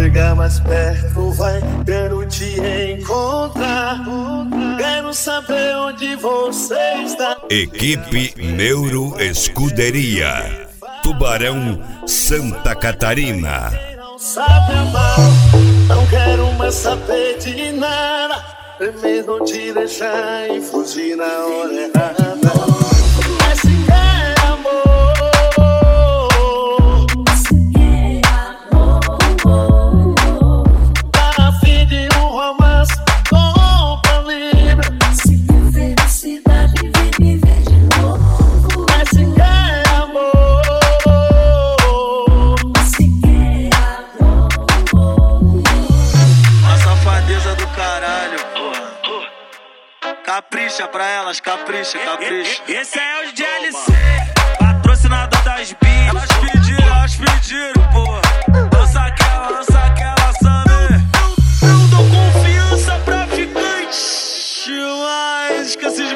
chegar mais perto, vai, quero te encontrar. Quero saber onde você está. Equipe Neuro Escuderia, Tubarão, Santa Catarina. Não sabe amar, não quero mais saber de nada. Primeiro te deixar e fugir na hora errada. Mas se quer amor, tá a fim de um romance com família. Se quer felicidade, vem me ver de novo. Mas se quer amor, Se quer amor, A safadeza do caralho, porra. Capricha pra elas, capricha, capricha. Esse é o DLC, patrocinador das bias. Elas pediram, porra. Lança aquela, sabe? Eu dou confiança pra ficante. Mas esqueci